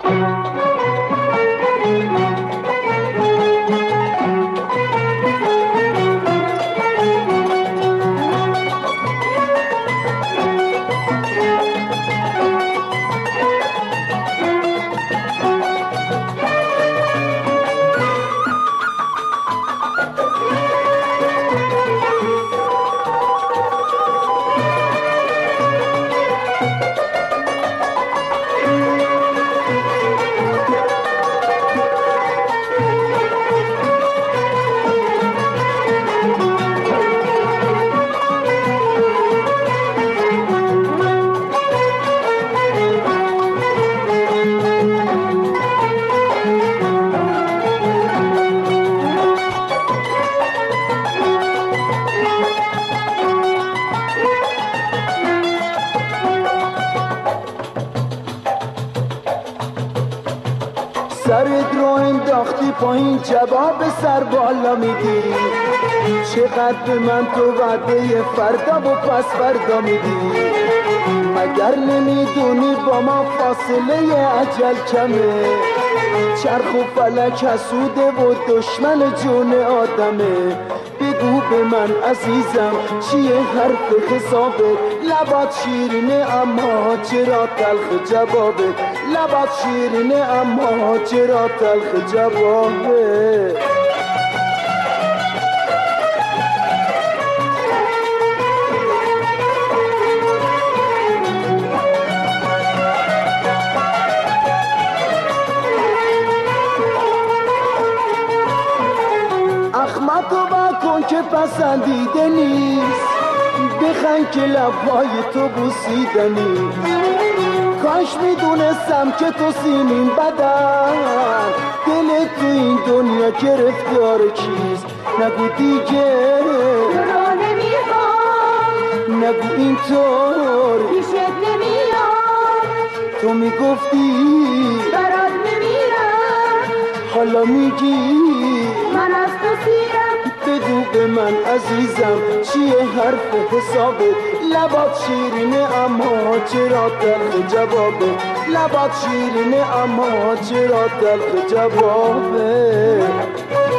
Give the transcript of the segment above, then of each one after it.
سرت رو انداختی پایین جواب سر بالا میدی، چقدر به من تو وعده فردا و پس فردا میدی. مگر نمیدونی با ما فاصله اجل کمه، چرخ و فلک حسوده و دشمن جون آدمه. بگو به من عزیزم چیه حرف حسابت؟ لبات شیرینه اما چرا تلخ جوابت؟ لبات شیرینه اما چرا تلخ جوابت؟ اخمتو بکن که پسندیده نیست، بخند که لبهای تو بوسیدنی. کاش میدونستم که تو سیمین بدن، دل تو این دنیا گرفتار چیست. نگو دیگه تو نمیخوام، نگو اینطور پیشت نمیام، تو میگفتی برات نمیرم، حالا میگی من از تو سیرم. بگو به من عزیزم چیه حرف حسابت؟ لبات شیرینه اما چرا تلخ جوابت؟ لبات شیرینه اما چرا تلخ جوابت؟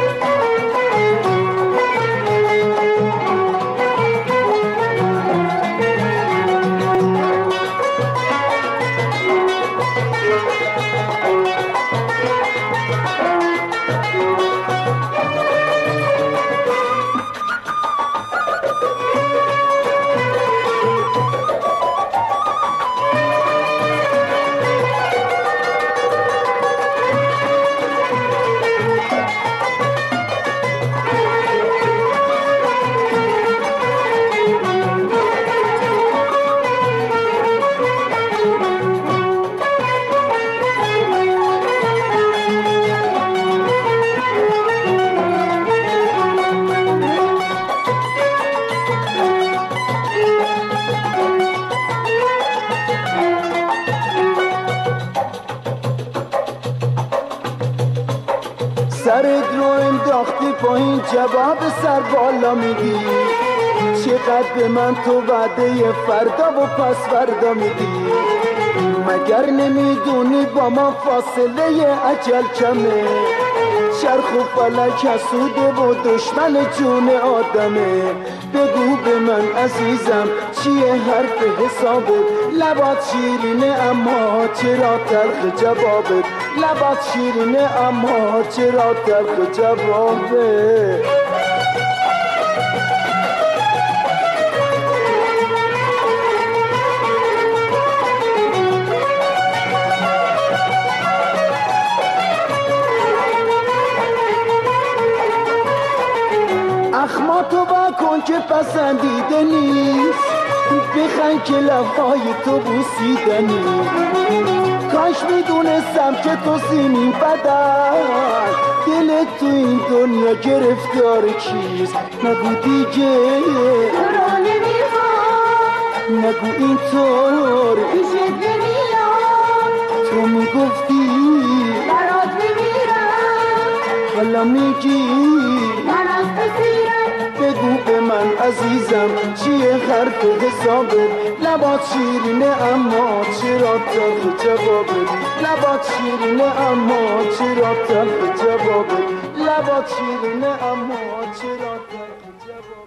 سرت رو انداختی پایین جواب سر بالا میدی، چقدر به من تو وعده فردا و پس فردا میدی. مگر نمیدونی با ما فاصله اجل کمه، چرخ و فلک حسوده و دشمن جون آدمه. بگو به من عزیزم چیه حرف حسابت؟ لبات شیرینه اما چرا تلخ جوابت؟ لبات شیرینه اما چرا تلخ جوابت؟ اخماتو بکن که پسندیده نیست، بخند که لبهای تو بوسیدنی. کاش میدونستم که تو سیمین بدن، دل تو این دنیا گرفتار چیست. نگو دیگه تو رو نمیخوام، نگو اینطور پیشت نمیام، تو میگفتی برات نمیرم، حالا میگی من از تو سیرم. بگو به من عزیزم چیه حرف حسابت؟ لبات شیرینه اما چرا تلخ جواب بدی لبات شیرینه اما چرا تلخ جواب بدی لبات شیرینه اما چرا تلخ جواب